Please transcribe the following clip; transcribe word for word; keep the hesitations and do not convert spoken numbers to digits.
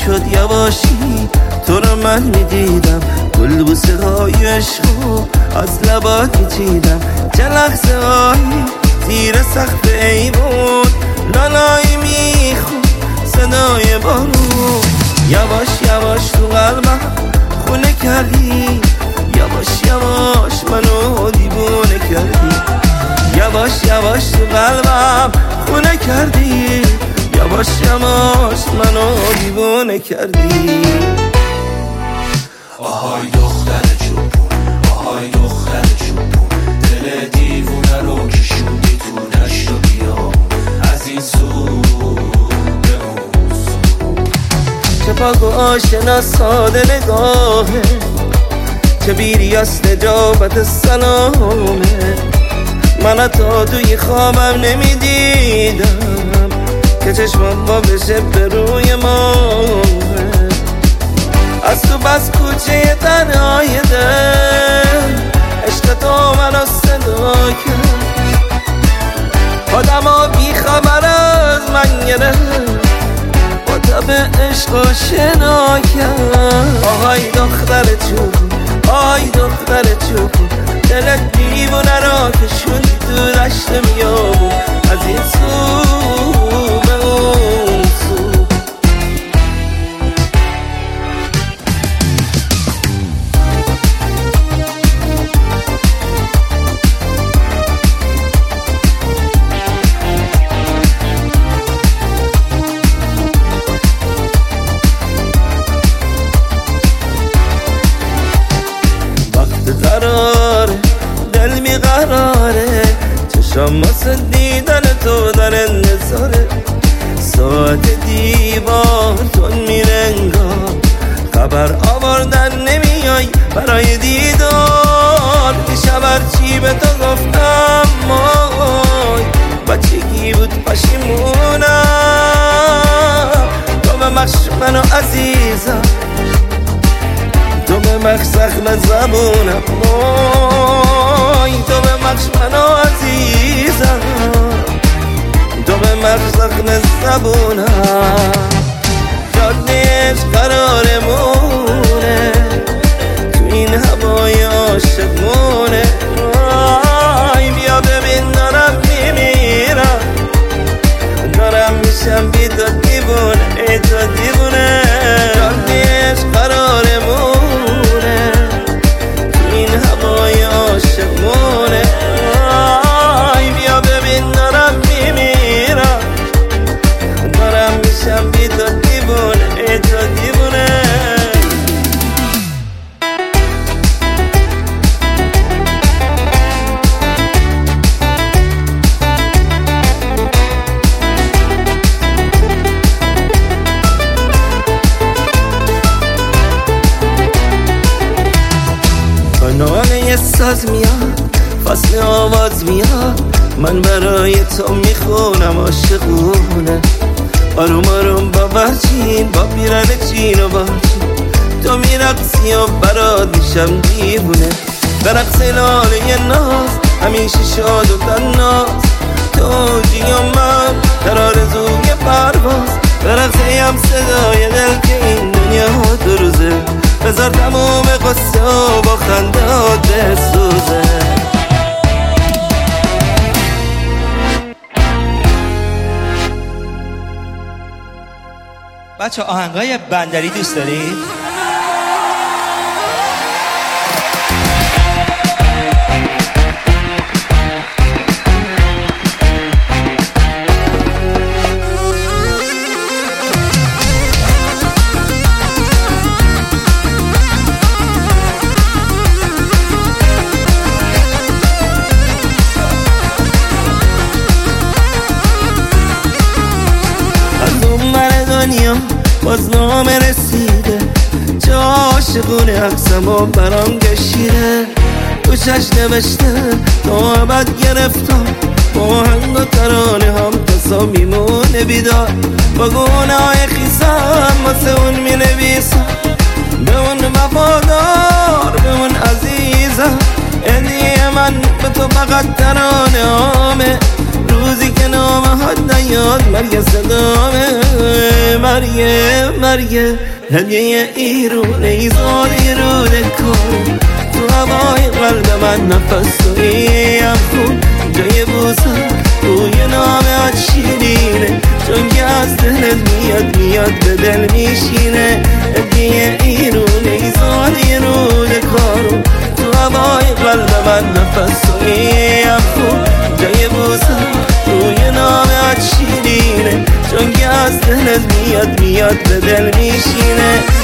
میشد یواشی تو رو من میدیدم، گل بوسه های عشقو از لبات میچیدم، چه لحظه هایی زیر سقف ایوون لالایی میخون صدای بارون. یواش یواش تو قلبم خونه کردی، یواش یواش منو دیوونه کردی، یواش یواش تو قلبم خونه کردی، یواش یواش منو دیوونه کردی. آهای دختر چوبون، آهای دختر چوبون، دل دیوونه رو کشوندی تو دشت و بیابون، از این سو به اون سو. چه پاک و آشنا ساده نگاهه، چه بیری از نجابت سلامه، من تا توی خوابم نمیدیدم که چشمم با بشه به روی ماه. از تو بس کوچه تنهای دل عشق تو منو صدا کرد، آدم ها بی خبر از من گرفت، با تب عشق آشنا کرد. آهای دختر چوبون، آهای دختر چوبون، دلت دیوونه را کشوندی تو دشت میابون، از این سو به اون سو. وقت قراره دل میقراره، چشم واسه دیدن تو در انتظاره، ساعت دیوار تون میره انگار، خبر آوردن نمیای برای دیدار. دیشب هرچی به تو گفتم مای بچگی بود پشیمونم، تو به مخش منو عزیزم، تو به مخش زخم زبونم، وای تو به مخش منو عزیزم، تو به مخش زخم زبونم. جادهش قرارمونه تو این هوای عاشقونه، وای بیا ببین دارم میمیرم، دارم میشم بی تو دیوونه، ای تو دیوونه. جادهش قرارمونه تو این هوای عاشقونه، وای بیا ببین دارم میمیرم، دارم میشم بی تو دیوونه، ای تو دیوونه. ناله یه ساز میاد، فصل آواز میاد، من برای تو میخونم عاشقونه، آروم آروم با برچین با پیرن چین و باچین، تو میرقصی و برات میشم دیوونه، به رقص لاله ناز همیشه شاد و تناز، تو جی و من در آرزوی پرواز، به رقصه هم صدای دل که این دنیا دو روزه، بذار تموم قصه و با خندات بسوزه. بچه آهنگای بندری دوست دارید؟ باز نامه رسیده، چه عاشقونه عکسم و برام کشیده، تو چش نوشته تا ابد گرفتم، با هنگ و ترانه هم تصا میمونه بیدار، با گونه های خیسم واسه اون می نویسم، به اون وفادار به اون عزیزم، هدیه من به تو فقط ترانه هامه، رو روزی که نامهات نیاد مرگ صدامه، مرگه مرگه هدیه ایرونه ایزاری رو دکار تو هوای قلب من نفس تویم خون جای بوسم روی نامهات شیرینه چون که از دلت میاد میاد به دل میشینه هدیه ایرونه ایزاری رو دکار تو هوای قلب من نفس تویم خون جای بوسم روی نامهات شیرینه چون که از دلت میاد میاد به دل میشینه